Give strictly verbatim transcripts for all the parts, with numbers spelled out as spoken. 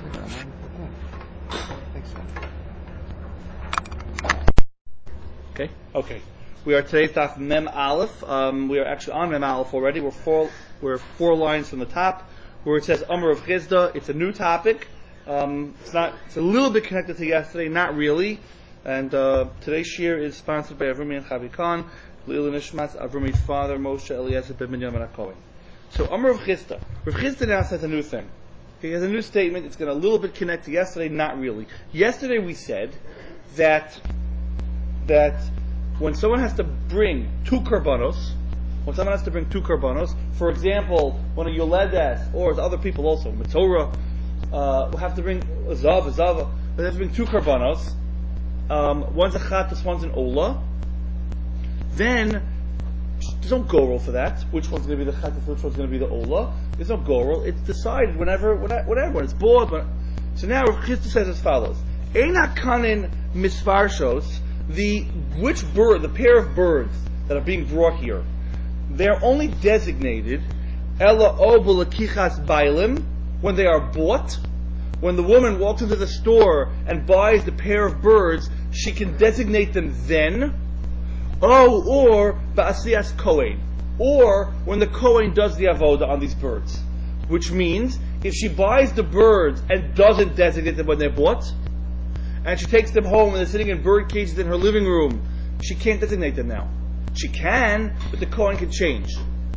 Okay. Okay. We are today's daf Mem Aleph. Um, we are actually on Mem Aleph already. We're four. We're four lines from the top, where it says Amar of Chisda. It's a new topic. Um, it's not. It's a little bit connected to yesterday, not really. And uh, today's shir is sponsored by Avrumi and Chavi Khan, Leil Nishmas Avrumi's father Moshe Eliezer ben Binyamin HaKohen. So Amar of Chisda. Rav Chisda now says a new thing. He has a new statement. It's going to a little bit connect to yesterday, not really. Yesterday we said that that when someone has to bring two korbanos, when someone has to bring two korbanos, for example, one of Yoledes, or other people also, Mitzorah, uh, will have to bring a zav, a zav, they have to bring two korbanos. Um, one's a chatas, one's an ola. Then there's no gorel for that. Which one's going to be the chatas? Which one's going to be the ola? There's no gorel. It's decided whenever, whatever. When it's bought. When, so now Rav Chisda says as follows: Eina kanin misvarshos. The which bird, the pair of birds that are being brought here, they're only designated ela obul kichas bailim when they are bought. When the woman walks into the store and buys the pair of birds, she can designate them then. Oh, or ba'asiyas kohen, or when the kohen does the avoda on these birds, which means if she buys the birds and doesn't designate them when they're bought, and she takes them home and they're sitting in bird cages in her living room, she can't designate them now. She can, but the kohen can change.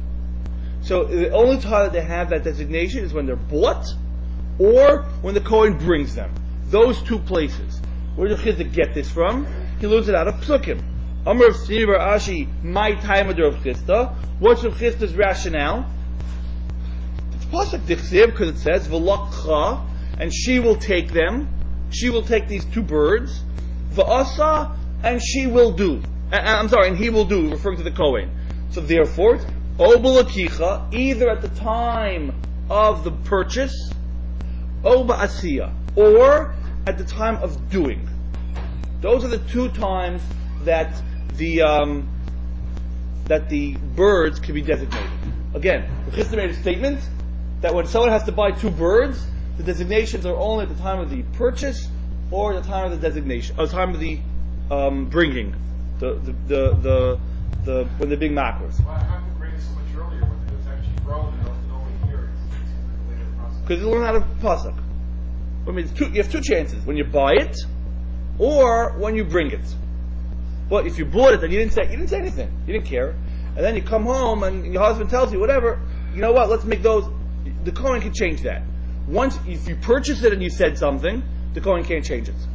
So the only time that they have that designation is when they're bought, or when the kohen brings them. Those two places. Where does Chisda get this from? He learns it out of Psukim. Amar of Sri Bar Ashi, my time of Rav Chisda. What's Rav Chisda's rationale? It's pasuk dichsev because it says v'lakcha, and she will take them. She will take these two birds, v'asa, and she will do. Uh, I'm sorry, and he will do, referring to the Kohen. So therefore, obulakicha, either at the time of the purchase, oba asiya, or at the time of doing. Those are the two times that the um, that the birds can be designated. Again, Chisda made a statement that when someone has to buy two birds, the designations are only at the time of the purchase or at the time of the designation, or the time of the um, bringing, the the, the the the when they're being macros. Well, how could bring it so much earlier when it's actually grown and it's only here? It's later process. Because you learn how to pasuk. I mean, it's two, you have two chances: when you buy it, or when you bring it. Well, if you bought it and you didn't say you didn't say anything, you didn't care, and then you come home and your husband tells you whatever, you know what? Let's make those. The kohen can change that. Once, if you purchase it and you said something, the kohen can't change it.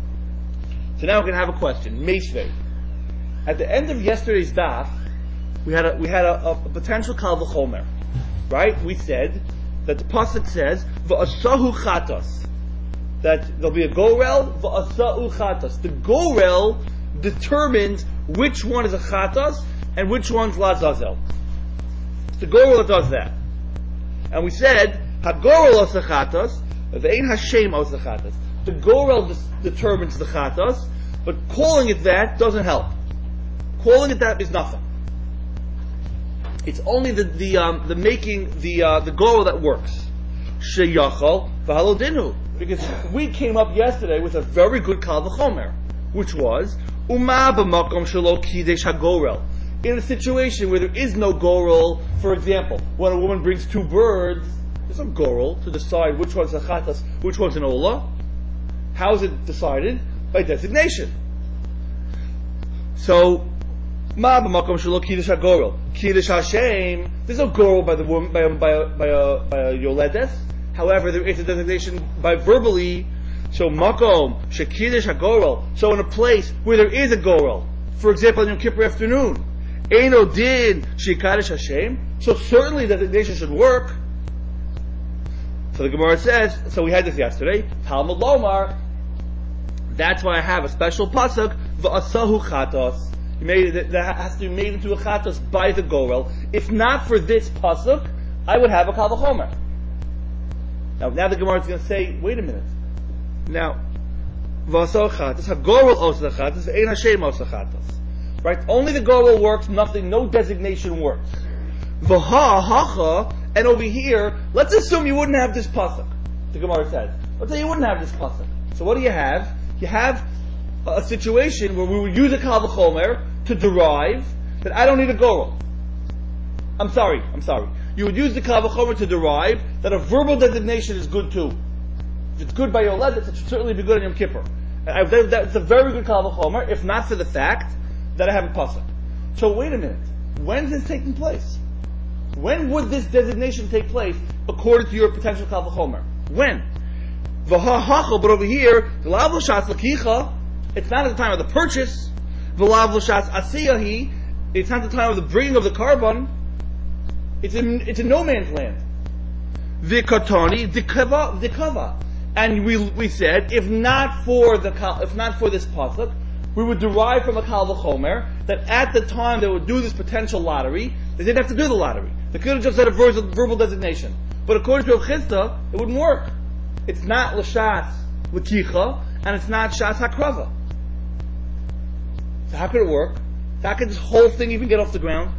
So now we're going to have a question. Meishvei. At the end of yesterday's daf, we had a, we had a, a potential kal v'chomer. Right? We said that the pasuk says, v'asahu chatos. That there'll be a gorel, v'asahu chatos. The gorel determines which one is a chatos and which one's lazazel. It's the gorel that does that. And we said, Hagorel osachatos, ve'ein Hashem osachatos. The gorel des- determines the chatos, but calling it that doesn't help. Calling it that is nothing. It's only the the um, the making the uh, the gorel that works. Sheyachol v'halodinu, because we came up yesterday with a very good kal v'chomer, which was uma b'makom shelo kidesh hagorel. In a situation where there is no gorel, for example, when a woman brings two birds, there's no gorel to decide which one's a chatas, which one's an ola. How is it decided? By designation. So, ma b'makom shelo kiddush hagorel, kiddush Hashem. There's no gorel by the woman by a, by a, by a, by a yoledes. However, there is a designation by verbally. So makom shekiddush hagorel. So in a place where there is a gorel, for example, on Yom Kippur afternoon, eino din shekiddush Hashem. So certainly the designation should work. So the Gemara says, so we had this yesterday, Talmud Lomar, that's why I have a special pasuk, v'asahu chatos. Made it, that has to be made into a chatos by the gorel. If not for this pasuk, I would have a kal v'chomer. Now, now the Gemara is going to say, wait a minute. Now, v'asahu chatos, ha-gorel osa chatos, v'ein Hashem osa chatos. Right? Only the gorel works, nothing, no designation works. V'ha hacha, and over here, let's assume you wouldn't have this pasuk. The Gemara says, Let's say you wouldn't have this pasuk. So what do you have? You have a, a situation where we would use a kal v'chomer to derive that I don't need a gorel. I'm sorry, I'm sorry. You would use the kal v'chomer to derive that a verbal designation is good too. If it's good by your lead, it should certainly be good on Yom Kippur. I, that, that's a very good kal v'chomer, if not for the fact that I have a pasuk. So wait a minute. When is this taking place? When would this designation take place according to your potential kal v'chomer? When? V'ha-hacha, but over here, the lav l'shas l'kicha, it's not at the time of the purchase. V'lav l'shas asiyahi, it's not the time of the bringing of the carbon. It's in, it's in no man's land. V'katani, d'kava, d'kava. And we, we said, if not for the, if not for this pasuk, we would derive from a kal v'chomer that at the time they would do this potential lottery, they didn't have to do the lottery. They could have just said a verbal, verbal designation. But according to Rav Chisda, it wouldn't work. It's not l'shas l'kicha, and it's not shas hakrava. So how could it work? How could this whole thing even get off the ground?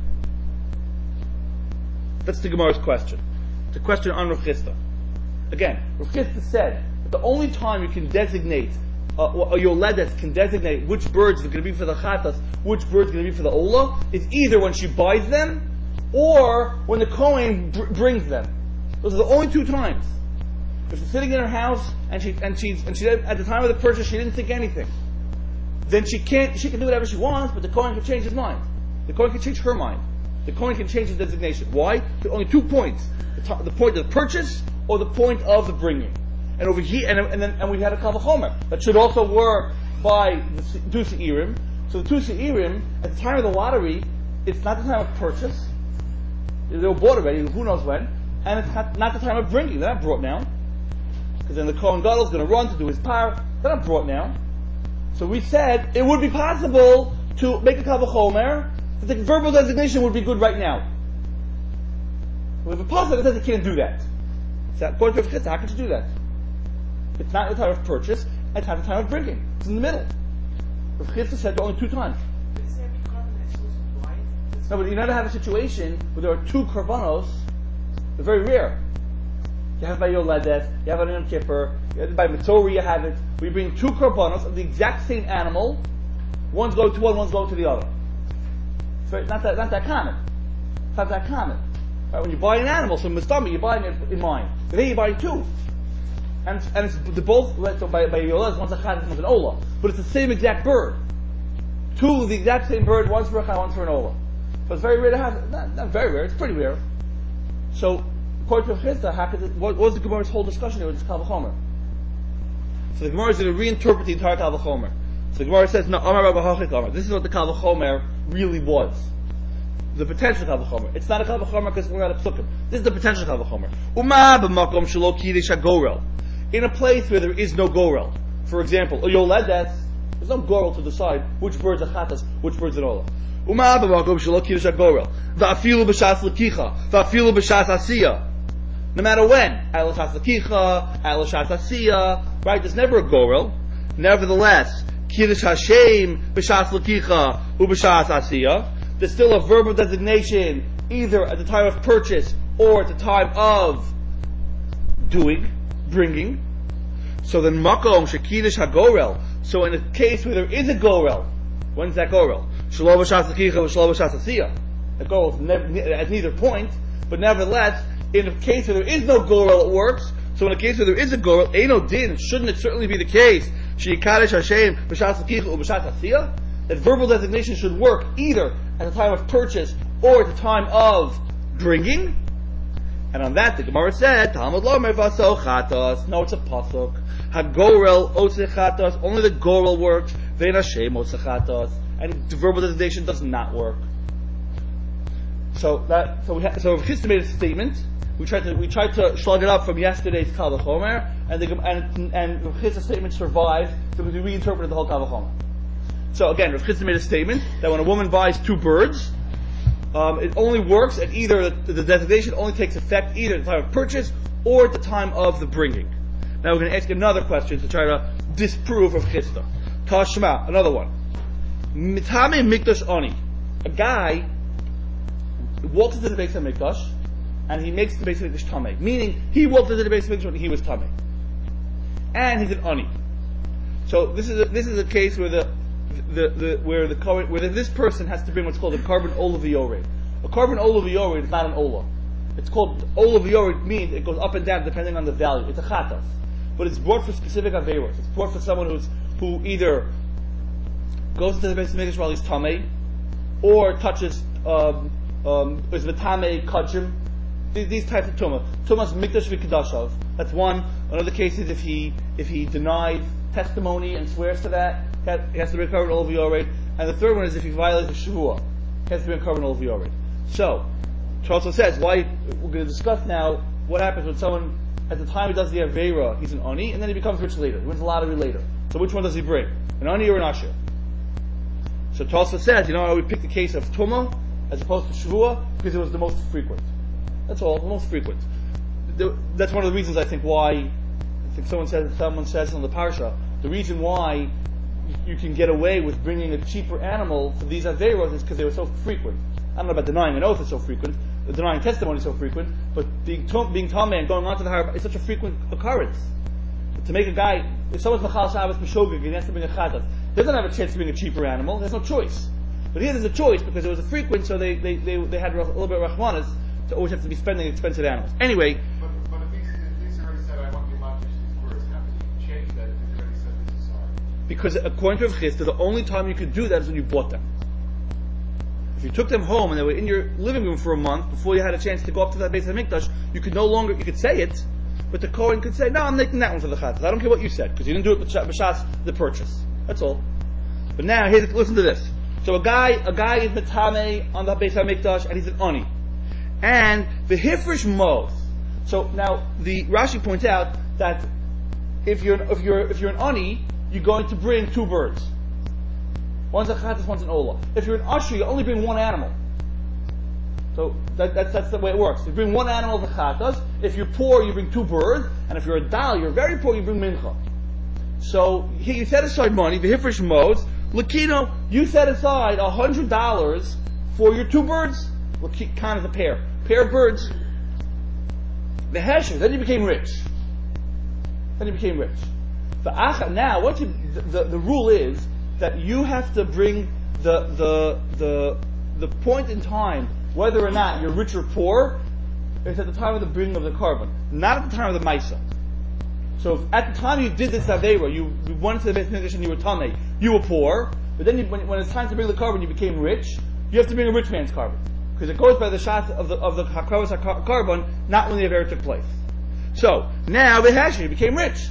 That's the Gemara's question. It's a question on Rav Chisda. Again, Rav Chisda said that the only time you can designate, uh, or your ledes can designate which birds are going to be for the chatas, which birds are going to be for the olah, is either when she buys them, or when the Kohen br- brings them. Those are the only two times. If she's sitting in her house and she and she's and she at the time of the purchase she didn't think anything, then she can't she can do whatever she wants, but the Kohen can change his mind. The Kohen can change her mind. The Kohen can change his designation. Why? There are only two points: the, to, the point of the purchase or the point of the bringing. And over here, and, and then and we had a kal v'chomer that should also work by the two se'irim. So the two se'irim at the time of the lottery, it's not the time of purchase. They were bought already, who knows when, and it's not, not the time of bringing. They're not brought now. Because then the Kohen Gadol is going to run to do his par. They're not brought now. So we said it would be possible to make a kal v'chomer that the verbal designation would be good right now. We have a pasuk that says you can't do that. So according to Rav Chisda, how could you do that? It's not the time of purchase, and it's not the time of bringing. It's in the middle. Rav Chisda said only two times. No, but you never have a situation where there are two karbanos. They're very rare. You have it by Yoledes, you have it on Yom Kippur, you have it by Mitzori, you have it. We bring two karbanos of the exact same animal. One's going to one, one's going to the other. It's not that, not that common. It's not that common. Right? When you buy an animal, so Mistami, you're buying it in mind. Today you're buying two. And, and it's the both, so by, by Yoledes, one's a chad, one's an olah. But it's the same exact bird. Two of the exact same bird, one's for a chad, one's for an olah. So it's very rare to have, not, not very rare, it's pretty rare. So, according to Chisda, how could it, what, what was the Gemara's whole discussion here with this kal v'chomer? So the Gemara is going to reinterpret the entire kal v'chomer. So the Gemara says, no, Amar Rabba Hachik Amar. This is what the kal v'chomer really was. The potential kal v'chomer. It's not a kal v'chomer because we're not a psukim. This is the potential kal v'chomer. Uma b'makom shelo kiddush hagorel. In a place where there is no gorel. For example, a yoledes, there's no gorel to decide which bird's a chatas, which bird's an olah. Uma b'makom shelo kiddush hagorel. Va'afilu b'shas l'kicha. Va'afilu b'shas asiyah. No matter when, at l'shas l'kicha, at l'shas asiyah, right? There's never a gorel. Nevertheless, kiddush Hashem b'shas l'kicha u b'shas asiyah. There's still a verbal designation either at the time of purchase or at the time of doing, bringing. So then makom shekidush hagorel. So in a case where there is a gorel, when's that gorel? Shelo b'shas l'kicha v'shelo b'shas asiyah. The gorel is never, at neither point, but nevertheless, in a case where there is no gorel, it works. So in a case where there is a gorel, eino din, shouldn't it certainly be the case? Sheikadesh Hashem b'shas l'kicha u b'shas asiyah. That verbal designation should work either at the time of purchase or at the time of bringing. And on that, the Gemara said, Talmud Lomer vaso chatos. No, it's a pasuk. Hagorel otze chatos. Only the gorel works. Vein Hashem otze chatos. And the verbal designation does not work. So that, so we ha- so Rav Chisda made a statement. We tried to we tried to slug it up from yesterday's kal v'chomer, and the and and Rav Chisda's statement survived because we reinterpreted the whole kal v'chomer. So again, Rav Chisda made a statement that when a woman buys two birds, um, it only works at either the, the designation only takes effect either at the time of purchase or at the time of the bringing. Now we're going to ask another question to try to disprove Rav Chisda. Tashma, another one. Mitame mikdash oni. A guy walks into the Beis HaMikdash and he makes the Beis HaMikdash tamei. Meaning, he walked into the Beis HaMikdash when he was tamei. and he's an ani. So this is a, this is a case where the the, the where the where this person has to bring what's called a carbon ola v'yored. A carbon ola v'yored is not an ola. It's called ola v'yored, means it goes up and down depending on the value. It's a chatas, but it's brought for specific averos. It's brought for someone who's who either goes into the Beis Hamikdash while he's tamei, or touches um, um, is v'tamei kachim. These, these types of tumah. Tumah's mikdash v'kedashav. That's one. Another case is if he if he denies testimony and swears to that, he has to be covered all v'yored. And the third one is if he violates the shavua, he has to be covered all v'yored. So, Charles says why we're going to discuss now what happens when someone at the time he does the avera he's an ani and then he becomes rich later. He wins the lottery later. So which one does he bring? An ani or an asher? So Tosfos says, you know, I would pick the case of tumah as opposed to shavua because it was the most frequent. That's all, the most frequent. The, that's one of the reasons I think why, I think someone says, someone says on the parsha, the reason why you can get away with bringing a cheaper animal for these averos is because they were so frequent. I don't know about denying an oath is so frequent, denying testimony is so frequent, but being tom, being tamei and going onto the har is such a frequent occurrence. To make a guy, if someone's machal Shabbos b'shogeg and he has to bring a chatas, he doesn't have a chance to bring a cheaper animal. There's no choice. But here there's a choice because it was a frequent, so they they, they, they had a little bit of rachmanis to always have to be spending expensive animals. Anyway. But, but if, he's, if he's already said, I want the allowed to use these words, how can he change that if he's already said this is sorry? Because according to Rav Chisda, the only time you could do that is when you bought them. If you took them home and they were in your living room for a month before you had a chance to go up to that Beis Hamikdash, you could no longer, you could say it, but the Kohen could say, no, I'm making that one for the chatas. I don't care what you said, because you didn't do it b'shas the purchase. That's all. But now, here's, listen to this. So a guy, a guy is metamei on the Beis Hamikdash, and he's an ani. And the hifresh mos. So now, the Rashi points out that if you're, if you're, if you're an ani, you're going to bring two birds. One's a chatas, one's an ola. If you're an usher, you only bring one animal. So that, that's, that's the way it works. You bring one animal of the chatas. If you're poor, you bring two birds. And if you're a dal, you're very poor, you bring mincha. So here you set aside money, the hifresh mos. Lakino, you set aside a hundred dollars for your two birds. Kind of a pair. Pair of birds. The hesher, then you became rich. Then you became rich. The acha, now, what you, the, the, the rule is that you have to bring the, the, the, the point in time, whether or not you're rich or poor, is at the time of the bringing of the carbon, not at the time of the maisa. So if at the time you did this avera, you, you went to the Beis Hamikdash and you were tamei, you were poor, but then you, when, when it's time to bring the carbon, you became rich, you have to bring a rich man's carbon. Because it goes by the shot of the, of the hakravas carbon, not when the avera took place. So, now, the hasher, you became rich.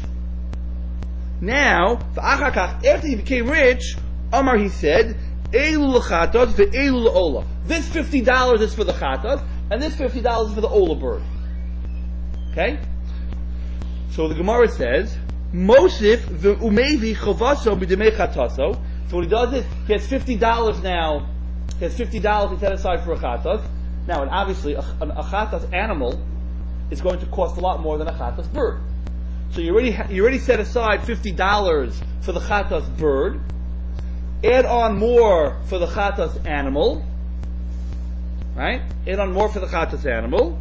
Now, the achakach, after he became rich, Omar, he said, Eilu l'chatos ve'eilu l'ola. This fifty dollars is for the chatos, and this fifty dollars is for the ola bird. Okay? So the Gemara says, Mosif ve'umevi chavaso b'demei chataso. So what he does is, he has fifty dollars now, he has fifty dollars he set aside for a chatos. Now, and obviously, a, a chatos animal is going to cost a lot more than a chatos bird. So you already ha- you already set aside fifty dollars for the chatas bird. Add on more for the chatas animal, right? Add on more for the chatas animal.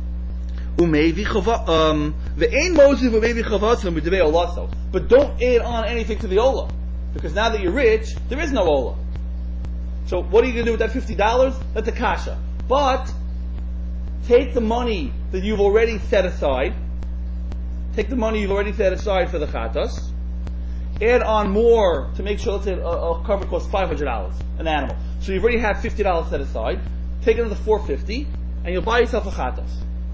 Umevi chava um ve'ein mosif umevi chavasim b'devei olaso. But don't add on anything to the ola, because now that you're rich, there is no ola. So what are you going to do with that fifty dollars? That's a kasha. But take the money that you've already set aside. Take the money you've already set aside for the chatas, add on more to make sure, let's say a, a cover costs five hundred dollars, an animal. So you've already have fifty dollars set aside, take another four hundred fifty dollars, and you'll buy yourself a chatas.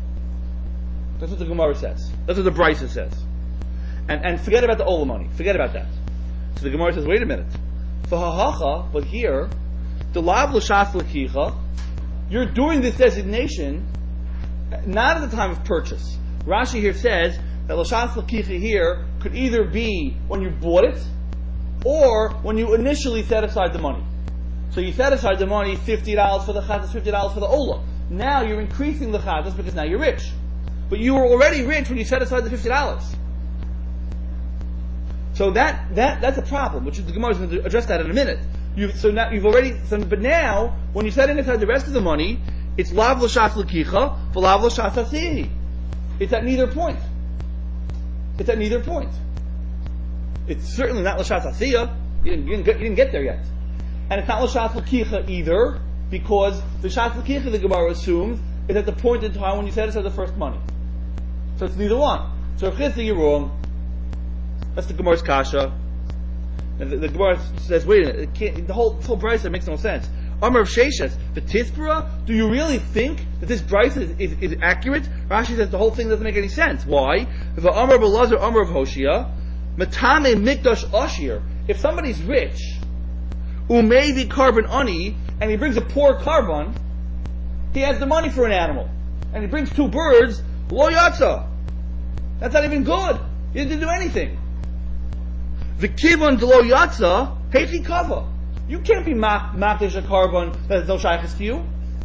That's what the Gemara says. That's what the Brisa says. And and forget about the ola money. Forget about that. So the Gemara says, wait a minute. For hahacha, but here, the lav l'shas l'kicha, you're doing this designation not at the time of purchase. Rashi here says, that l'shas l'kicha here could either be when you bought it, or when you initially set aside the money. So you set aside the money, fifty dollars for the chatas, fifty dollars for the ola. Now you're increasing the chatas because now you're rich. But you were already rich when you set aside the fifty dollars. So that, that, that's a problem, which is the Gemara is going to address that in a minute. You've, so now you've already, so, but now, when you're setting aside the rest of the money, it's lav l'shas l'kicha, v'lav l'shas hasihi. It's at neither point. It's at neither point. It's certainly not l'shat asiyah. You didn't, you didn't, get, you didn't get there yet. And it's not l'shat l'kicha either, because the shat l'kicha, the Gemara assumes, is at the point in time when you set aside the first money. So it's neither one. So if Chisda, you're wrong. That's the Gemara's kasha. And the, the Gemara says, wait a minute, it can't, the whole, this whole brisa makes no sense. Amar of Sheshes, the Tispura, do you really think that this brisa is, is, is accurate? Rashi says the whole thing doesn't make any sense. Why? If Amar of Elazar, Amar of Hoshia, Matame Mikdash Ashir, if somebody's rich, Umevi carbon ani, and he brings a poor carbon, he has the money for an animal. And he brings two birds, lo yatsa. That's not even good. He didn't do anything. V'kivon lo yatsa, heichi kava. You can't be makdish a carbon that has no shaykhs to you.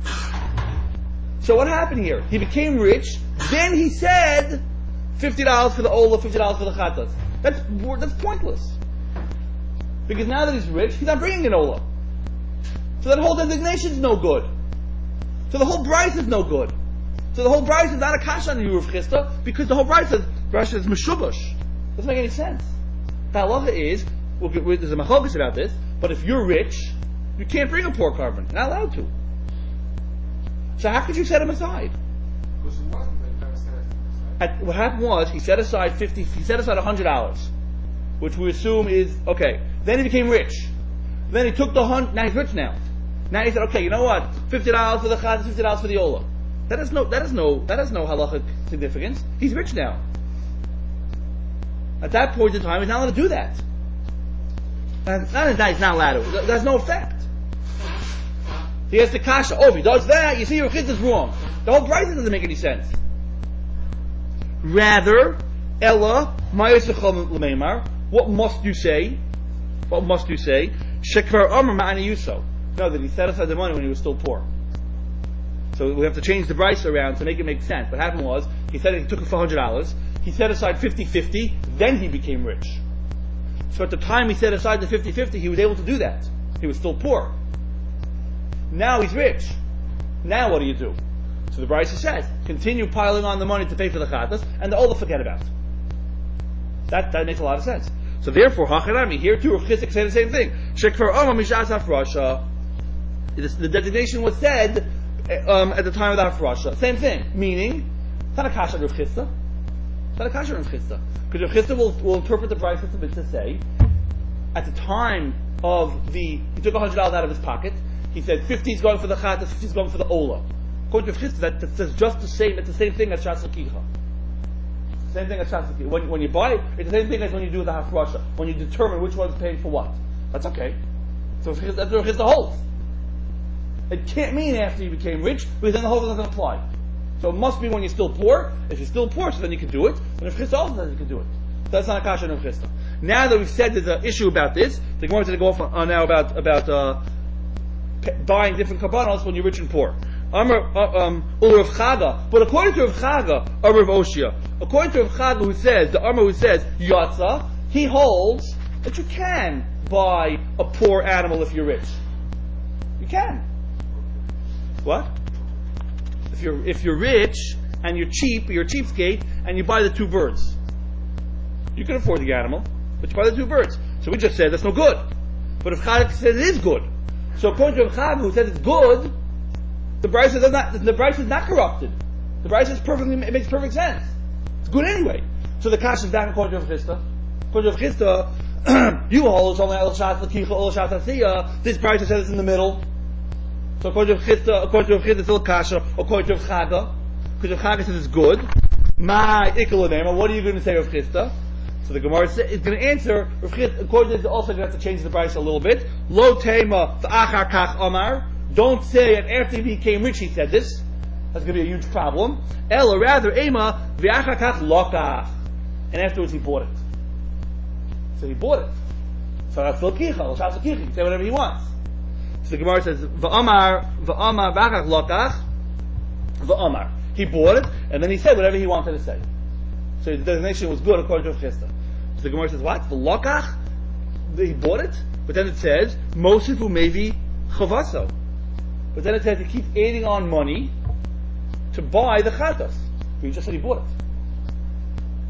So what happened here? He became rich, then he said fifty dollars for the ola, fifty dollars for the chatas. That's, that's pointless. Because now that he's rich, he's not bringing an ola. So that whole designation is no good. So the whole price is no good. So the whole price is not a kasha on the Yurev Chisda, because the whole price is, Rashi is meshubash. Doesn't make any sense. The halacha is, we'll get, there's a machogas about this, but if you're rich, you can't bring a poor carbon. You're not allowed to. So how could you set him aside? Because it wasn't that you never set it aside. At, what happened was, he set aside fifty, he set aside one hundred dollars, which we assume is, okay. Then he became rich. Then he took the hundred, now he's rich now. Now he said, okay, you know what? fifty dollars for the chaz, fifty dollars for the ola. That has no, that has no, that has no halachic significance. He's rich now. At that point in time, he's not allowed to do that. And not that he's not allowed to. There's no effect. He has the kasha. Oh, if he does that, you see your chid is wrong. The whole price doesn't make any sense. Rather, Ella, Mayosechom L'meimar, what must you say? What must you say? Shekvar Amar Ma'ani Yuso. No, that he set aside the money when he was still poor. So we have to change the price around to make it make sense. What happened was, he said he took it for one hundred dollars, he set aside fifty-fifty, then he became rich. So at the time he set aside the fifty-fifty, he was able to do that. He was still poor. Now he's rich. Now what do you do? So the Brisa says, continue piling on the money to pay for the chatas, and the ola forget about it. That, that makes a lot of sense. So therefore, Hacharami, here too, Rav Chisda say the same thing. Shekvar Oma Mishas Hafrasha. The designation was said um, at the time of the Hafrasha. Same thing. Meaning, it's not a kasha Rav Chisda. It's not a kasha Rav Chisda. Because Rav Chisda will, will interpret the Brisa to say, at the time of the, he took one hundred dollars out of his pocket, he said fifty is going for the chatas, fifty is going for the ola. According to Rav Chisda, that, that's just the same, it's the same thing as Shas L'kicha. Same thing as Shas L'kicha. When, when you buy it, it's the same thing as when you do the Hafrasha. When you determine which one's paying for what. That's okay. So that's what Rav Chisda holds. It can't mean after you became rich, because then the whole thing doesn't apply. So it must be when you're still poor. If you're still poor, so then you can do it. And if Chisda also says you can do it. So that's not a kasha of Chisda. Now that we've said there's an issue about this, the Gemara is going to go off on, on now about about uh, p- buying different kabbanos when you're rich and poor. Amar uh, um Rav Chaga, but according to Rav Chaga, or Rav Oshia, according to Rav Chaga, who says the Amar who says Yatza, he holds that you can buy a poor animal if you're rich. You can. What? If you're if you're rich and you're cheap, you're a cheapskate, and you buy the two birds, you can afford the animal, but you buy the two birds. So we just said that's no good. But if Chag says it is good, so according to Chag who says it's good, the price is not the price is not corrupted. The price is perfectly it makes perfect sense. It's good anyway. So the cash is back according to Rav Chisda. According to Rav Chisda, you hold only El Shat L'kicha, El Shat Asiyah. This price says it's in the middle. So according to Rav Chisda, according to Rav Chisda, it's still kasha. According to Rav Chaga, because Rav Chaga says it's good. My ikalanema. What are you going to say, Rav Chisda? So the Gemara is going to answer. Rav Chisda, according to this, also going to have to change the price a little bit. Lo tema v'achar kach amar. Don't say that after he became rich he said this. That's going to be a huge problem. El, or rather, ema v'achar kach lokach. And afterwards he bought it. So he bought it. So that's l'kicha, l'shas l'kicha. He can say whatever he wants. So the Gemara says, v'amar, v'amar v'achar lokach, v'amar. He bought it, and then he said whatever he wanted to say. So the designation was good according to Rav Chisda. So the Gemara says, what? V'lokach? He bought it, but then it says, Mosifu maybe chavaso. But then it says he keeps adding on money to buy the chatas. He just said he bought it.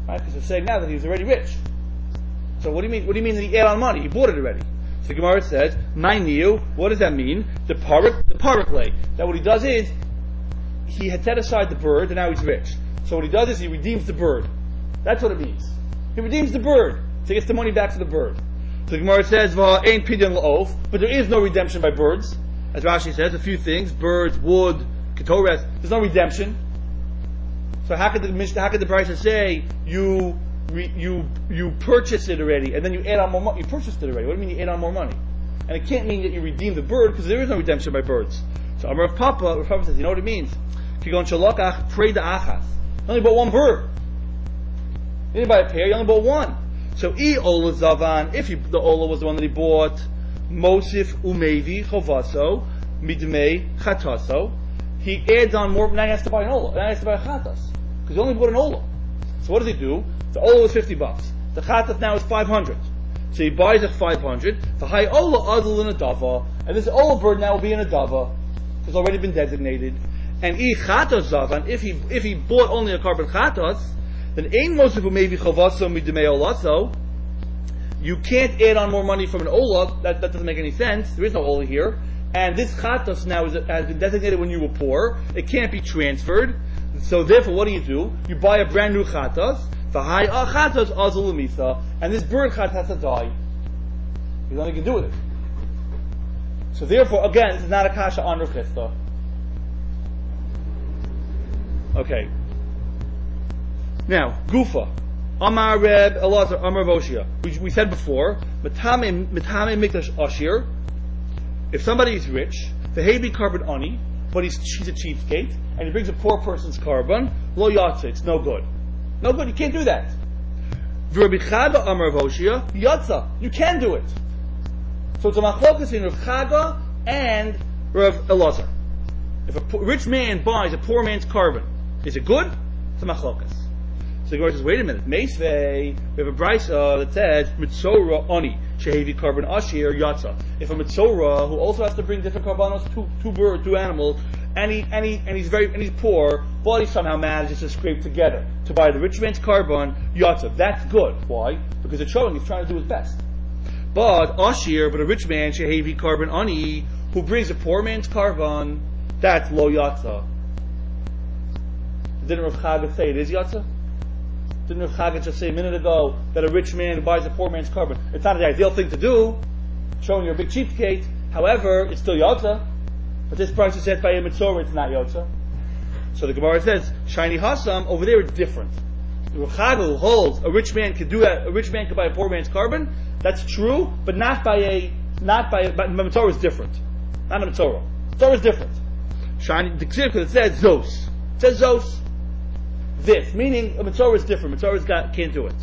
Right? Because it's saying now that he's already rich. So what do you mean? What do you mean that he ate on money? He bought it already. So the Gemara says, "My niu." What does that mean? The parak, the parak lay. That what he does is he had set aside the bird, and now he's rich. So what he does is he redeems the bird. That's what it means. He redeems the bird, so he gets the money back to the bird. So the Gemara says, "Va'ain pidyon la'of," but there is no redemption by birds. As Rashi says, a few things: birds, wood, ketores. There's no redemption. So how could the how could the Brisa say you re, you you purchase it already and then you add on more money? You purchased it already. What do you mean you add on more money? And it can't mean that you redeem the bird because there is no redemption by birds. So Amar of Papa, Rav Papa says, you know what it means? Kigon shalokach prei da'achas. You only bought one bird. You didn't buy a pair. You only bought one. So i ola zavan. If he, the ola was the one that he bought, mosif umevi chovaso midmei chataso. He adds on more. Now he has to buy an ola. Now he has to buy a chatas because he only bought an ola. So what does he do? The ola was fifty bucks. The chatas now is five hundred. So he buys at five hundred. The high ola adul in a dava, and this ola bird now will be in a dava because it's already been designated. And i chatas zavan. If he if he bought only a carbon chatas, then ein mosif maybe chavaso midmei olaso. You can't add on more money from an ola. That that doesn't make any sense. There is no ola here. And this chatos now is, has been designated when you were poor. It can't be transferred. So therefore, what do you do? You buy a brand new chatos. V'hai a chatos azul misa, and this bird chat has to die. There's nothing you can do with it. So therefore, again, this is not a kasha on Rav Chisda. Okay. Now, Gufa. Amar Reb Elazar Amar Voshia. We, we said before, Mitame Mikdash Ashir. If somebody is rich, the hebi carbon ani, but he's, he's a cheapskate, and he brings a poor person's carbon, lo yatsa, it's no good. No good, you can't do that. V'Rabbi Chaga Amar Voshia, yatsa, you can do it. So it's a machlokas in Rav Chaga and Rav Elazar. If a po- rich man buys a poor man's carbon, is it good? It's a machlokas. So the Gemara says, wait a minute, Meisvei, we have a brisa that says, Mitzora ani, shehevi carbon ashir yatsa. If a Mitzora, who also has to bring different carbonos, two, two birds, two animals, and he, and he, and he's very, and he's poor, but he somehow manages to scrape together to buy the rich man's carbon, yatsa. That's good. Why? Because it's showing he's trying to do his best. But ashir, but a rich man, shehevi carbon ani, who brings a poor man's carbon, that's lo yatsa. Didn't Rav Chaga say it is yatsa? Didn't Rav Chaga just say a minute ago that a rich man buys a poor man's carbon? It's not the ideal thing to do, showing you're a big cheapskate. However, it's still yotza. But this price is set by a mitzvah, it's not yotza. So the Gemara says, shiny hasam, over there it's different. Rav Chaga holds a rich man could do that, a rich man could buy a poor man's carbon. That's true, but not by a, not by a, but mitzvah is different. Not a mitzvah. Mitzvah is different. Shiny, the because it says zos. It says zos. This, meaning a mitzvah is different. Mitzvah can't do it.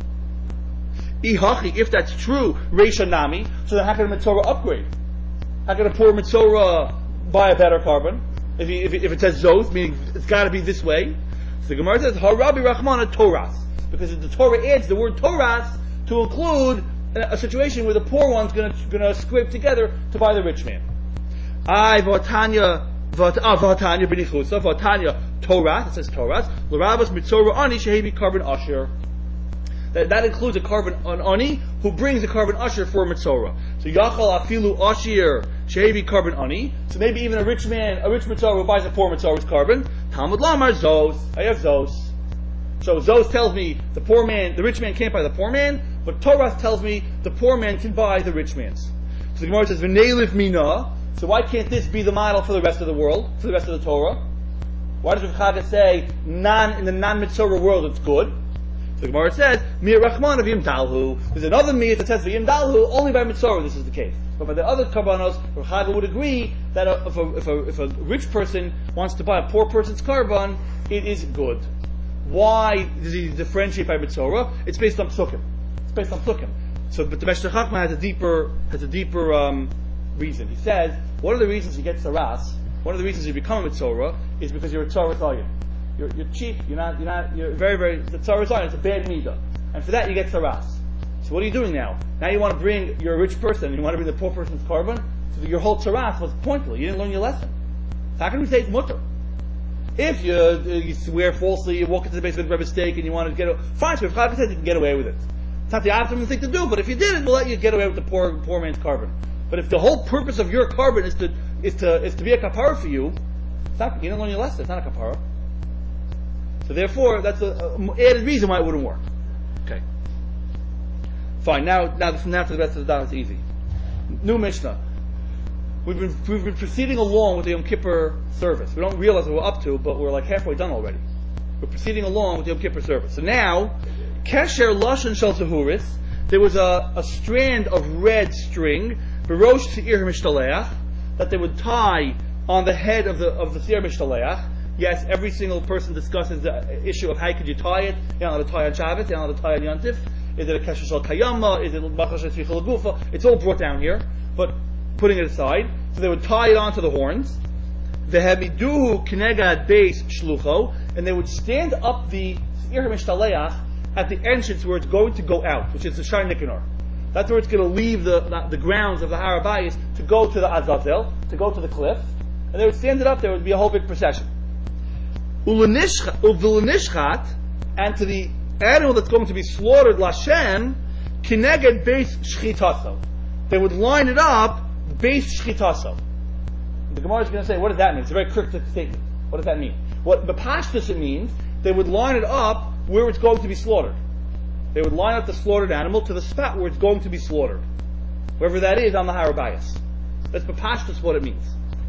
Ihachi, if that's true, Reisha Nami, so then how can a mitzvah upgrade? How can a poor mitzvah buy a better carbon? If, he, if, he, if it says zos, meaning it's got to be this way. So the Gemara says, Harabi Rahmana Toras. Because the Torah adds the word Toras to include a, a situation where the poor one's going to scrape together to buy the rich man. I, Vatanya, Vatanya b'nichusa, Vatanya Torah, it says Torah, L'Rabas mitzora ani shehebi carbon asher. That, that includes a carbon an ani who brings a carbon asher for a mitzora. So Yachal afilu ashir shehebi carbon ani. So maybe even a rich man, a rich mitzora who buys a poor mitzora's carbon. Talmud Lamar zos. I have zos. So zos tells me the poor man, the rich man can't buy the poor man, but Torah tells me the poor man can buy the rich man's. So the Gemara says v'neilif mina. So why can't this be the model for the rest of the world, for the rest of the Torah? Why does Rav Chaga say non in the non-mitzvah world it's good? So the Gemara says mir rachman of yim dalhu. There's another mir that says yim dalhu only by mitzvah this is the case. But by the other karbanos, Rav Chaga would agree that a, if, a, if, a, if a rich person wants to buy a poor person's carbon, it is good. Why does he differentiate by mitzvah? It's based on psukim. It's based on psukim. So, but the Meshech Chachma has a deeper has a deeper um, reason. He says one of the reasons you get saras. One of the reasons you become a mitzvah is because you're a tzara zayin. You're, you're cheap. You're not. You're not. You're very, very. The tzara zayin. It's a bad midah, and for that you get saras. So what are you doing now? Now you want to bring. You're a rich person. And you want to bring the poor person's carbon. So your whole tzaras was pointless. You didn't learn your lesson. So how can we say it's mutter? If you, uh, you swear falsely, you walk into the basement by mistake, and you want to get away, fine, so if Chag says you can get away with it. It's not the optimum thing to do, but if you did it, we'll let you get away with the poor poor man's carbon. But if the whole purpose of your carbon is to is to is to be a kapara for you, it's not, you don't learn your lesson. It's not a kapara. So therefore, that's an added reason why it wouldn't work. Okay. Fine. Now, now from now to the rest of the daf, it's easy. New Mishnah. We've been we've been proceeding along with the Yom Kippur service. We don't realize what we're up to, but we're like halfway done already. We're proceeding along with the Yom Kippur service. So now, Kesher Lashon Shel Zahuris, there was a, a strand of red string, Berosh Seir Mishtaleach, that they would tie on the head of the of the Seir Mishtaleach. Yes, every single person discusses the issue of how could you tie it. You're not allowed to tie on Shabbat, you're not allowed to tie on Yontif. Is it a Kesher Shel Kayama? Is it Machashet Shvichel Gufa? It's all brought down here. But putting it aside, so they would tie it onto the horns. Vehemiduhu Knegad Beis Shlucho, and they would stand up the Seir Mishtaleach at the entrance where it's going to go out, which is the Shar Nikanor. That's where it's going to leave the, the, the grounds of the Har HaBayis to go to the Azazel, to go to the cliff. And they would stand it up, there would be a whole big procession. Ulanishchat, and to the animal that's going to be slaughtered, Lashem, Kineged Beis Shchitaso. They would line it up, Beis Shchitaso. The Gemara is going to say, what does that mean? It's a very cryptic statement. What does that mean? What the Pashtus it means, they would line it up where it's going to be slaughtered. They would line up the slaughtered animal to the spot where it's going to be slaughtered. Wherever that is on the Har HaBayis. That's Pashtus what it means.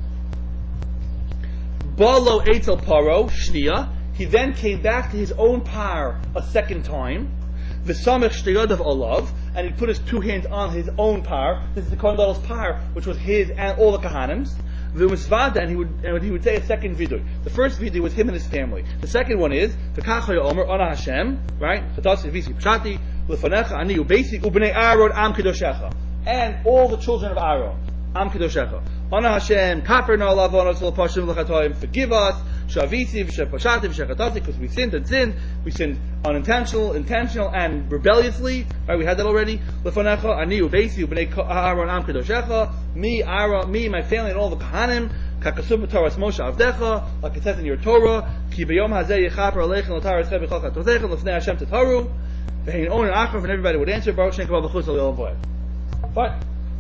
Balo Eitel Paro, Shnia, he then came back to his own par a second time. The Samech Shteyadav Olav, and he put his two hands on his own par. This is the Kohen Gadol's par, which was his and all the Kahanims. The Misvada, and he would and he would say a second vidui. The first vidui was him and his family. The second one is the Kachoy Omer Ana Hashem, right? Chatasi Visi Pshati Lefanecha Ani Ubesi Ubnei Aaron Am Kedoshecha, and all the children of Aaron Am Kedoshecha. Ana Hashem Kaper No Lavonos L'Pashim L'Chatoim, forgive us. Shavisi V'Shepashati V'Shechatasi, because we sinned and sinned. We sinned unintentional, intentional, and rebelliously. Right, we had that already. Lefanecha Ani Ubesi Ubnei Aaron Am Kedoshecha. Me, Aaron, me, my family, and all the Kahanim. Kakasub Torah Moshe Avdecha, like it says in your Torah. Ki B'Yom Hazeh Yechaper Aleichem L'Tar Eschem B'Chol Chatotechem L'Fnei Hashem Tetaru. V'Hein Onen Achrav, and everybody would answer Baruch Shem Kavod L'Chutz L'Olam Voed. Fine.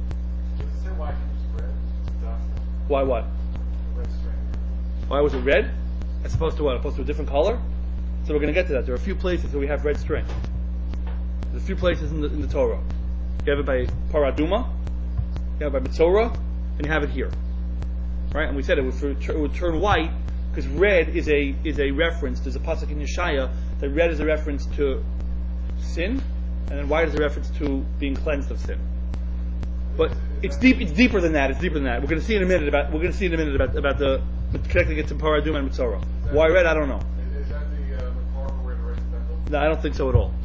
Why what? Why was it red? As opposed to what? As opposed to a different color? So we're going to get to that. There are a few places where we have red string. There's a few places in the, in the Torah. You have it by Paraduma, you have it by Mitzorah, and you have it here. Right? And we said it would, it would turn white because red is a is a reference. There's a pasuk in Yeshaya that red is a reference to sin, and then white is a reference to being cleansed of sin. But it's deep. It's deeper than that. It's deeper than that. We're going to see in a minute about. We're going to see in a minute about about the connecting it to Paraduma and Mitzorah. Why red? I don't know. Is that the uh, Makar where the red bendel? No, I don't think so at all.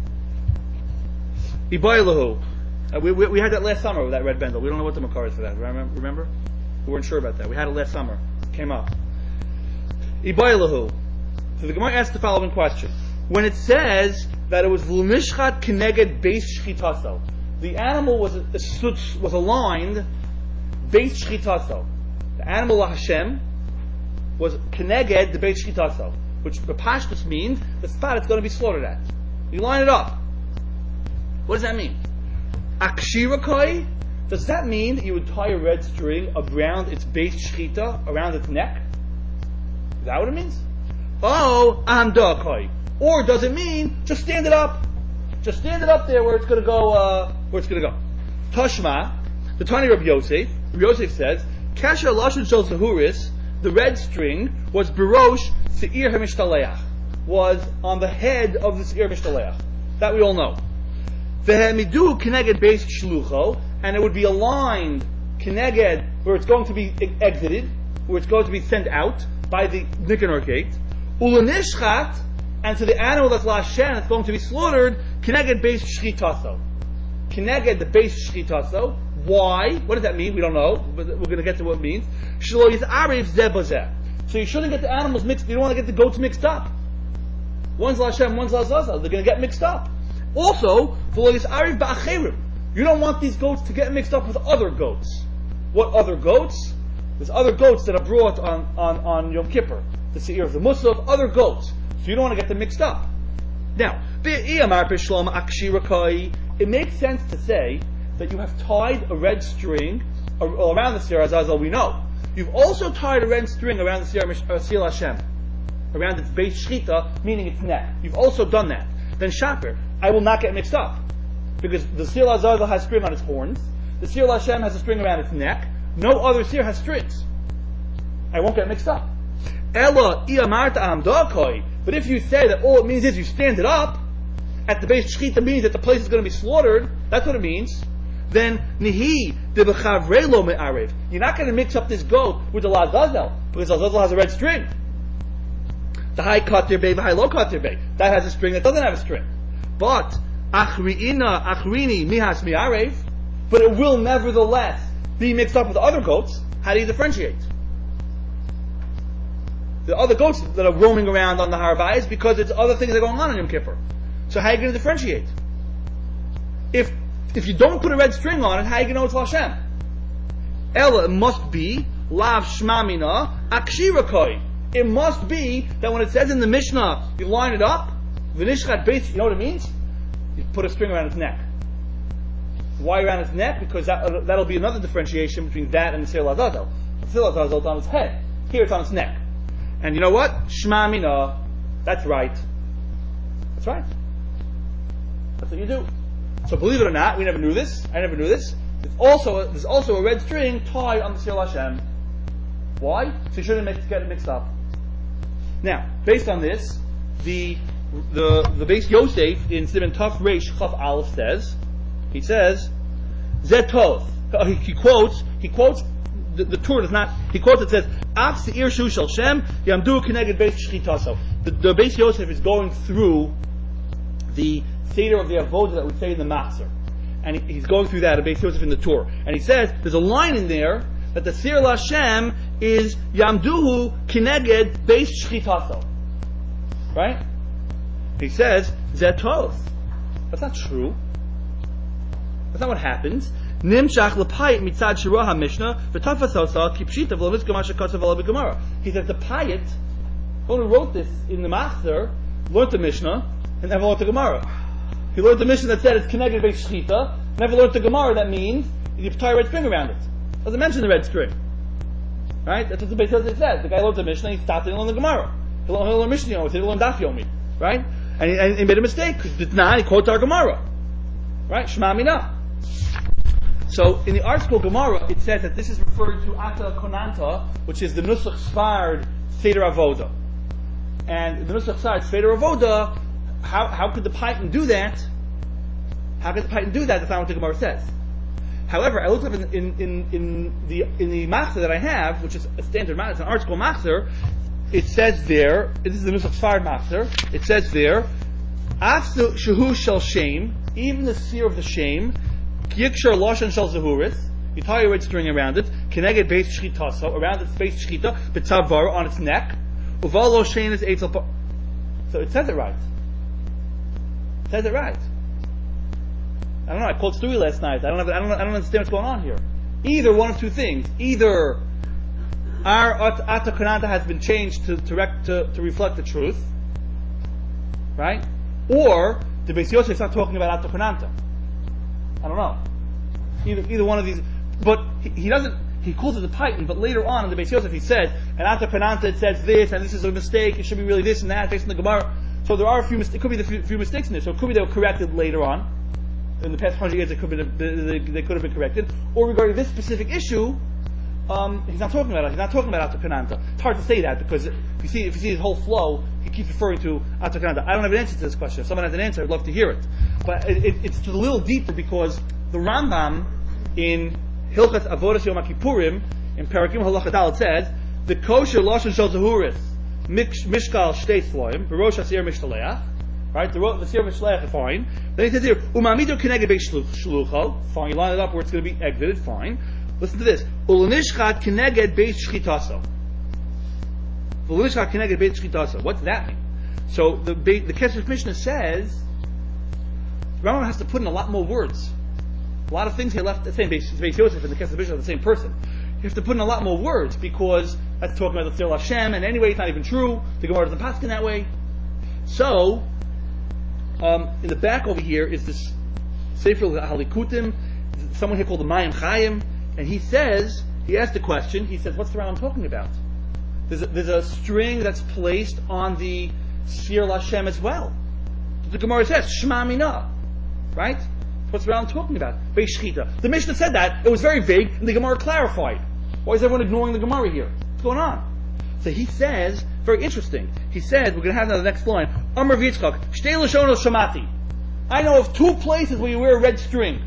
Ibaylahu. Uh, we, we we had that last summer with that red bendel. We don't know what the Makar is for that. Remember? Remember? We weren't sure about that. We had it last summer. It came up. Ibaylahu. So the Gemara asks the following question: when it says that it was V'Lumishchat Keneged Beis Shchitaso, the animal was was aligned Beis Shchitaso. The animal Hashem was Keneged the Beis Shchitaso, which the Pashtus means the spot it's going to be slaughtered at. You line it up. What does that mean? Akshirakai? Does that mean that you would tie a red string around its Beis Shchita, around its neck? Is that what it means? Oh, Amdakai. Or does it mean just stand it up? Just stand it up there where it's going to go. Uh, where it's going to go. Tashma, the Tani Rabbi Yosef. Rabbi Yosef says, "Kasher lashon shel zahuris." The red string was berosh seir hamishtalech, was on the head of the seir mishtaleach. That we all know. Vehemidu keneged beis shlucho, and it would be aligned keneged where it's going to be exited, where it's going to be sent out by the Nikanor gate. Ulanishchat. And to the animal that's Lashem, that's going to be slaughtered, Kineged Beis Shchitaso. Kineged the Beis Shchitaso. Why? What does that mean? We don't know, but we're going to get to what it means. Shlo Yiz'arif Zeh Bazeh. So you shouldn't get the animals mixed. You don't want to get the goats mixed up. One's Lashem, one's Lazazel. They're going to get mixed up. Also, V'lo Yiz'arif Ba'acherim. You don't want these goats to get mixed up with other goats. What other goats? There's other goats that are brought on, on, on Yom Kippur. the seir of the musaf, other goats. So you don't want to get them mixed up. Now, it makes sense to say that you have tied a red string around the seir Azazel, we know. You've also tied a red string around the seir Sil Hashem, around its base shchita, meaning its neck. You've also done that. Then Shaper, I will not get mixed up. Because the Seir Azazel has string on its horns, the Seir Hashem has a string around its neck, no other seir has strings. I won't get mixed up. Ella iamarta amdakoi. But if you say that all it means is you stand it up, at the base shchita means that the place is going to be slaughtered, that's what it means, then nihi debechavrelo me'arev. You're not going to mix up this goat with the Azazel, because Azazel has a red string. The high katir bay, the high low katir bay. That has a string that doesn't have a string. But achriina achrini mihas mi'arev, but it will nevertheless be mixed up with other goats. How do you differentiate? The other goats that are roaming around on the Har Bayis because it's other things that are going on in Yom Kippur. So how are you going to differentiate? If if you don't put a red string on it, how are you going to know it's Hashem? Ella, it must be lav shmamina akshirakoi. It must be that when it says in the Mishnah, you line it up, v'nishchat beis, you know what it means? You put a string around its neck. Why around its neck? Because that, that'll be another differentiation between that and the Seir Azazel. The Seir Azazel is on its head. Here it's on its neck. And you know what? Shema mina. That's right. That's right. That's what you do. So believe it or not, we never knew this. I never knew this. There's also a, there's also a red string tied on the Seir Hashem. Why? So you shouldn't mix, get it mixed up. Now, based on this, the the the base Yosef in Siman Taf Reish Chaf Aleph says, he says, Zetov. He, he quotes, he quotes, the, the Torah does not, he quotes, it says, Af Seir Shu Shel Shem, Yamdu Keneged Beis Shchitaso. The, the base Yosef is going through the Seder of the Avodah that we say in the Machzor. And he, he's going through that, a base Yosef in the Torah. And he says, there's a line in there, that the Seir Hashem is Yamduhu Kineged Beis Shchitaso. Right? He says, Zetov. That's not true. That's not what happens. Nimshach lepayit mitzad shirah ha-mishnah v'tafasosa kipshita v'lo mitzgama shekatzav ala b'gemara. He says the payit, who wrote this in the Machzor, learned the Mishnah and never learned the Gemara. He learned the Mishnah that said it's Kineged Beis Shchita, never learned the Gemara that means you tie a red string around it. Doesn't mention the red string. Right? That's what the Beis Yosef says. The guy learned the Mishnah, he stopped and learned the Gemara. He learned, he learned Mishnah, he didn't learn Daf Yomi. Right? And he, and he made a mistake, because it's not, he quotes our Gemara. Right? Shema Mina. So, in the Art School Gemara, it says that this is referring to Ata Konanta, which is the Nusach Sfard Seder Avoda. And the Nusach Sfard Seder Avoda, how, how could the Python do that? How could the Python do that? That's not what the Gemara says. However, I looked up in, in, in, in the in the Machzor that I have, which is a standard Machzor, it's an Art School Machzor, it says there, this is the Nusach Sfard Machzor, it says there, Afsu Shehu Shel Shem, even the seer of the shame, Yikshar Lashon Shel Zahuris, you tie a red string around it, Keneged Beis Shchitaso, around its base Shchita, B'Tzavar, on its neck, Uvalo Shein is Eitzel Pa. So it says it right. It says it right. I don't know, I called Stewie last night, I don't have, I don't, I don't understand what's going on here. Either one of two things. Either our Ata Konanta has been changed to, to, rec, to, to reflect the truth, right? Or the Beis Yosef is not talking about Ata Konanta. I don't know. Either, either one of these. But he, he doesn't, he calls it the Python, but later on in the Beis Yosef he said, and Ata Konanta it says this, and this is a mistake, it should be really this and that, based on the Gemara. So there are a few, it could be the few, few mistakes in there. So it could be they were corrected later on. In the past hundred years, they could, have been, they, they could have been corrected. Or regarding this specific issue, um, he's not talking about it. He's not talking about Ata Konanta. It's hard to say that because if you see if you see his whole flow, he keeps referring to Ata Konanta. I don't have an answer to this question. If someone has an answer, I'd love to hear it. But it, it, it's a little deeper because the Rambam in Hilchas Avodas Yom Kippurim in Parakim Halacha Daled says the kosher lashon shel zahuris mishkal shtei sloim b'rosh asir mishtaleach. Right, the the seir mishtaleach is fine. Then he says here umamido keneged beis shlucho. Fine, you line it up where it's going to be exited. Fine. Listen to this. Ulanishchat keneged beis shchitaso. Ulanishchat keneged beis shchitaso. What's that mean? So the the Kesef Mishnah says the Rambam has to put in a lot more words. A lot of things he left the same. Beis Yosef and the Kesef Mishnah are the same person. You have to put in a lot more words because That's talking about the Tzil Hashem, and anyway, it's not even true. The Gemara doesn't pass in that way. So, um, in the back over here is this Sefer Halikutim, someone here called the Mayim Chaim, and he says, he asked a question, he says, what's the Rambam talking about? There's a, there's a string that's placed on the Sir Hashem as well. The Gemara says, Shema Mina, right? What's the Rambam talking about? Beishchita. The Mishnah said that, it was very vague, and the Gemara clarified. Why is everyone ignoring the Gemara here? What's going on? So he says, very interesting, he said, we're going to have now the next line, Amar Yitzchak, Shtei Lashonos Shamati. I know of two places where you wear a red string.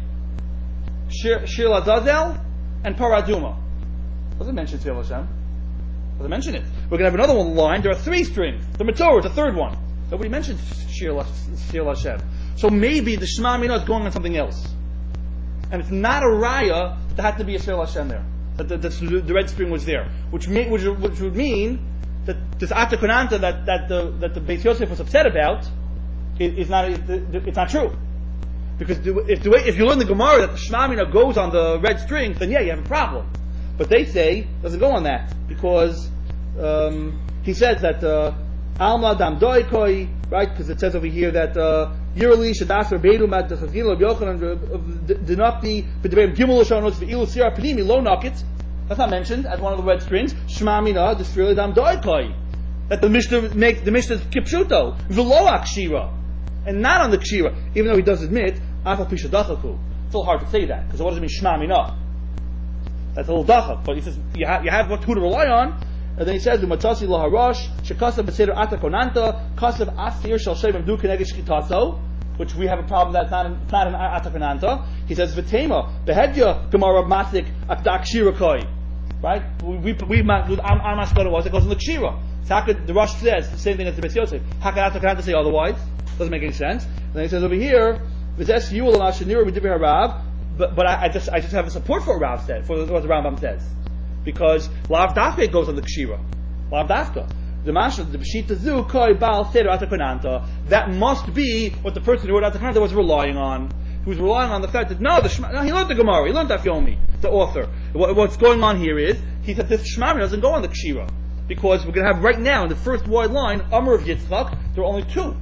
Shir, Shir Lazazel and Paraduma. Doesn't mention Tzil Hashem. Doesn't mention it. We're going to have another one line, there are three strings. The Matorah is the third one. Nobody mentions Shir Hashem. So maybe the Shema Mina is going on something else. And it's not a raya that there had to be a Shir Hashem there. That the, the, the red string was there. Which, may, which, which would mean that this Ata Konanta that, that the, that the Beis Yosef was upset about is, is not, it's not true. Because if, the way, if you learn the Gemara that the Shema Mina goes on the red string, then yeah, you have a problem. But they say it doesn't go on that because um, he says that uh, Alma Dam Doikoi, right? Because it says over here that Yirali Shadas Rabbeinu Mat Chazil Rabbi Yochanan Dinapti B'Debeim Gimel Lashonos V'ilu Sira Panimi Lo Nakit. That's not mentioned as one of the red strings. Shema Mina Desfirli Dam Doikoi. That the Mishnah makes the Mishnah is Kipshuto V'Lo Akshira, and not on the Kshira, even though he does admit Afal Pishadachaku. It's a little hard to say that because what does it mean Shema Mina? That's a little dachak, but he says you have, you have what who to rely on, and then he says Umatasi laharash shekasav b'seder atakonanta kasav asir shal shevim du keneged shkitaso, which we have a problem that's not an, not an atakonanta. He says v'tema behedya gemara masik akdak shirakoi, right? We we we our, our maskara was it goes in the kshira. So how could the Rosh says the same thing as the Beis Yosef? How could atakonanta say otherwise? Doesn't make any sense. And then he says over here v'zes yul l'ashenir b'divrei harav. But, but I, I just I just have a support for what Rav said, for what the Rambam says, because Lav Dafka goes on the Kshira, Lav Dafka. The Mashal the B'shita Zu Koi Baal Seder Atakonanta. That must be what the person who wrote Atakonanta was relying on. He was relying on the fact that no, the Shema, no, he learned the Gemara, he learned Daf Yomi, the author. What, what's going on here is he said this Shema doesn't go on the Kshira because we're going to have right now in the first wide line Amar of Yitzchak. There are only two,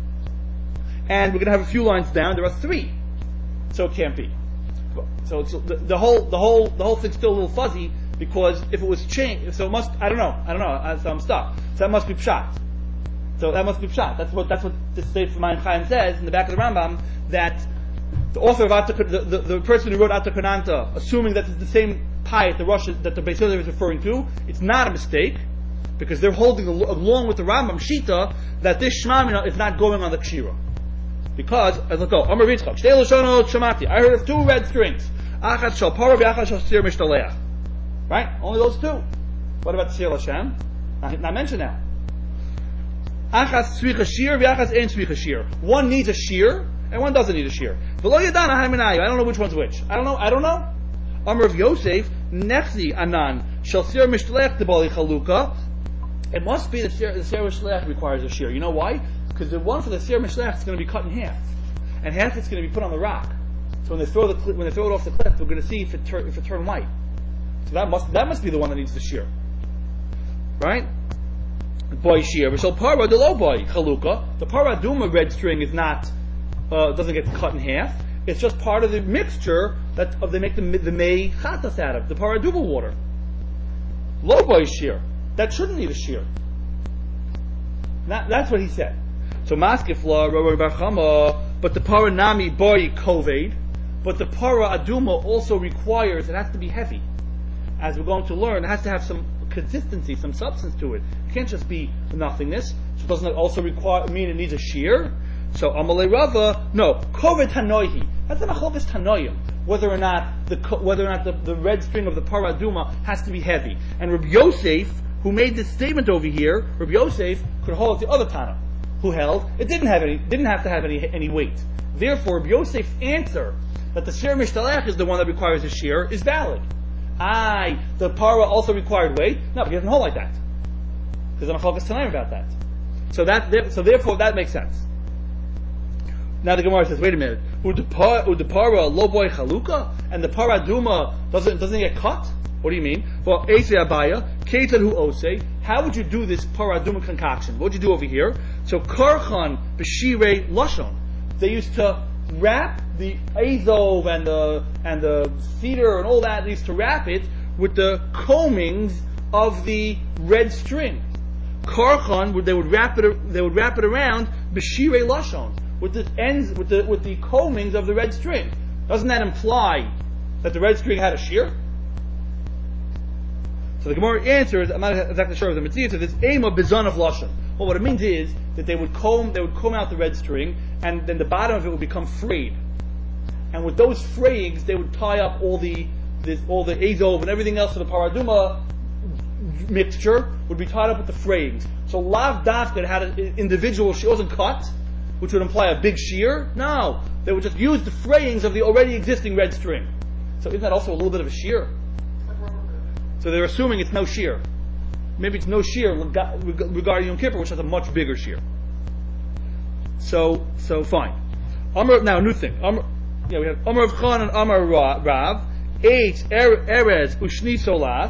and we're going to have a few lines down. There are three, so it can't be. So it's, the, the whole, the whole, the whole thing's still a little fuzzy because if it was changed, so it must. I don't know. I don't know. I, so I'm stuck. So that must be pshat. So that must be pshat. That's what that's what this Sefer Mayim Chaim says in the back of the Rambam, that the author of Ata, the, the, the person who wrote Ata Konanta, assuming that it's the same piet the Rosh that the Beis Yosef is referring to, it's not a mistake because they're holding along with the Rambam Shita that this Shema Mina is not going on the Kshira. Because, as let's go, Amar Yitzchak, Shtei Lashonos Shamati. I heard of two red strings. Achat shal Parah v'achat shal Sir Mishtaleach. Right? Only those two. What about Sir Hashem? Not, not mentioned now. Achat Tzricha Shir v'achat ein Tzricha Shir. One needs a shear, and one doesn't need a shear. V'lo yadana ha'minayu. I don't know which one's which. I don't know. I don't know. Amar of Yosef, Nechzi Anan shal Sir Mishtaleach debali chaluka. It must be that the Sir Mishtaleach requires a shear. You know why? Because the one for the Sir Mishlech is going to be cut in half, and half it's going to be put on the rock. So when they throw the when they throw it off the cliff, we're going to see if it tur- if it turned white. So that must that must be the one that needs the shear, right? Boy shear, but so para the low boy chaluka. The paraduma red string is not uh, doesn't get cut in half. It's just part of the mixture that of they make the the mei chatas out of the paraduma water. Low boy shear that shouldn't need a shear. That, that's what he said. So Maskefla, Rabbi Bar Chama, but the Paranami boy koved, but the Para Aduma also requires, it has to be heavy. As we're going to learn, it has to have some consistency, some substance to it. It can't just be nothingness. So doesn't it also require, mean it needs a shear? So Amalei Rava, no, koved Hanoihi. That's the Machlokas Tanoim. Whether or not the whether or not the, the red string of the Para Aduma has to be heavy. And Rabbi Yosef, who made this statement over here, Rabbi Yosef could hold the other Tana, who held it didn't have any, didn't have to have any any weight. Therefore, Rabbi Yosef's answer that the Sher Mishtalech is the one that requires a shear is valid. Aye, the para also required weight. No, but he doesn't hold like that. Because I'm focused tonight about that. So that so therefore that makes sense. Now the Gemara says, wait a minute, udepara lo boy chaluka, and the para duma doesn't doesn't get cut. What do you mean? Well, Eisei Abaya, Ketan Hu Osei. How would you do this paraduma concoction? What would you do over here? So Karchan B'Shirei Lashon. They used to wrap the azov and the and the cedar and all that. They used to wrap it with the combings of the red string. Karchan, they would wrap it. They would wrap it around B'Shirei Lashon with the ends with the with the combings of the red string. Doesn't that imply that the red string had a shear? So the Gemara answers, I'm not exactly sure of the mitzvah, so this ema bizon of lashon. Well, what it means is that they would comb, they would comb out the red string, and then the bottom of it would become frayed. And with those frayings, they would tie up all the this, all the azov and everything else of the paraduma mixture would be tied up with the frayings. So lav dafka had an individual shear, wasn't cut, which would imply a big shear. No, they would just use the frayings of the already existing red string. So isn't that also a little bit of a shear? So they're assuming it's no shear. Maybe it's no shear regarding Yom Kippur, which has a much bigger shear. So, so fine. Amar, now a new thing. Amar, yeah, we have Amar of Khan and Amar Rav. Eight Erez Ushni Solas.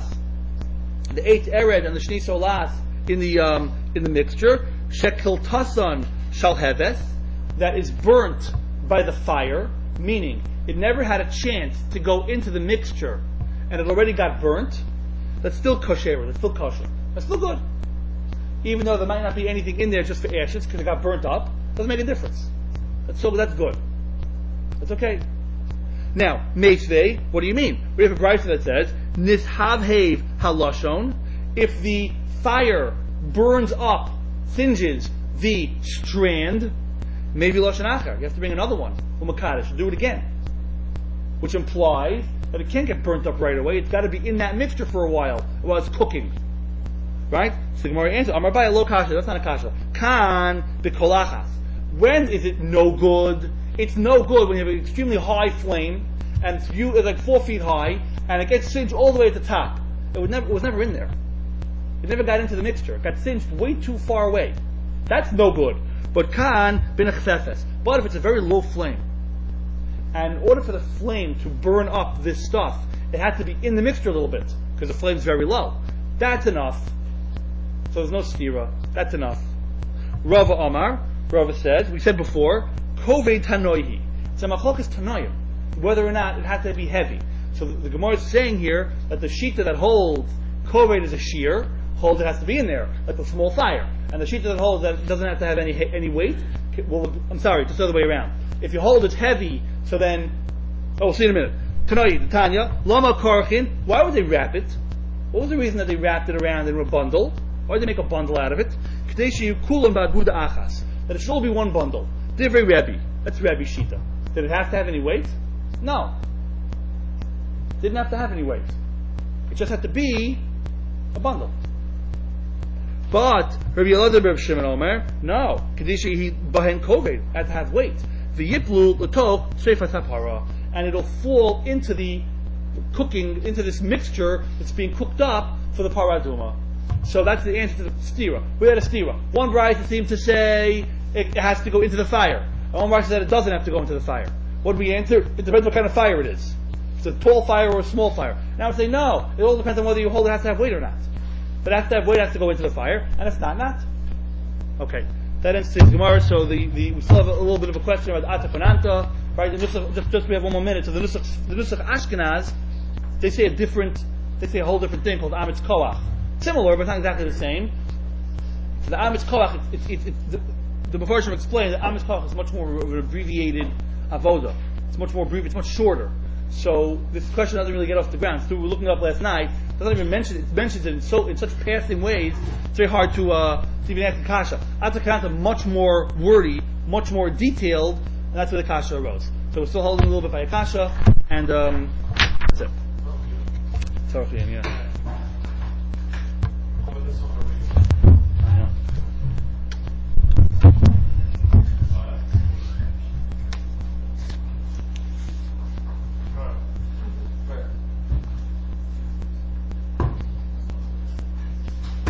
The eight Ered and the Shni Solas in the um, in the mixture. Shekel Tasan Shalheves, that is burnt by the fire, meaning it never had a chance to go into the mixture, and it already got burnt. That's still kosher. That's still kosher. That's still good. Even though there might not be anything in there just for ashes because it got burnt up, doesn't make a difference. That's so that's good. That's okay. Now, meitzvei, what do you mean? We have a brayso that says nishavhev halashon. If the fire burns up, singes the strand, maybe lashon acher. You have to bring another one. Umakadosh, do it again, which implies that it can't get burnt up right away. It's got to be in that mixture for a while while it's cooking. Right? So the Gemara answers, Amar Baya lo kasha. That's not a kasha. Kan b'kolachas. When is it no good? It's no good when you have an extremely high flame and it's, you, it's like four feet high and it gets singed all the way at the top. It, would never, it was never in there. It never got into the mixture. It got singed way too far away. That's no good. But kan b'nechsefes. But if it's a very low flame, and in order for the flame to burn up this stuff, it had to be in the mixture a little bit, because the flame's very low. That's enough. So there's no stira. That's enough. Rava Amar, Rava says, we said before, Kovei Tanoihi. It's a machlokas Tanoim, whether or not it had to be heavy. So the, the Gemara is saying here that the shita that holds Kovei is a shear, holds it has to be in there, like a small fire. And the shita that holds that it doesn't have to have any any weight, well, I'm sorry, just the other way around. If you hold it heavy, so then, oh, we'll see in a minute. Tanoi, Tanya, Lama Karchin, why would they wrap it? What was the reason that they wrapped it around in a bundle? Why did they make a bundle out of it? Kadeshi Kulam Baguda Achas. That it should all be one bundle. Divrei Rebbe. That's Rebbe Shita. Did it have to have any weight? No. Didn't have to have any weight. It just had to be a bundle. But Rabbi Elazar Rabbi Shimon Omer, no. Kadeshi he Bahen Koved had to have weight. The Yiplu L'tov Seifat Hapara, and it'll fall into the cooking, into this mixture that's being cooked up for the paraduma. So that's the answer to the stira. We had a stira. One brayso seemed to say it has to go into the fire. And one brayso said it doesn't have to go into the fire. What do we answer? It depends what kind of fire it is. If it's a tall fire or a small fire. Now we say no. It all depends on whether you hold it has to have weight or not. But it has to have weight, it has to go into the fire, and it's not not. Okay. That ends today's Gemara. So the, the we still have a, a little bit of a question about Ata Konanta. Right? The Nusach, just, just we have one more minute. So the Nusach, the Nusach Ashkenaz, they say a different, they say a whole different thing called Amitz Koach. Similar, but not exactly the same. So the Amitz Koach, it's, it's, it's, the, the Mefarshim explained that Amitz Koach is much more of an abbreviated avoda. It's much more brief. It's much shorter. So this question doesn't really get off the ground. So we were looking up last night. It doesn't even mention it. It mentions it in so in such passing ways. It's very hard to uh, to even ask the kasha. Ata Konanta much more wordy, much more detailed, and that's where the kasha arose. So we're still holding a little bit by a kasha, and um, that's it. Sorry, yeah.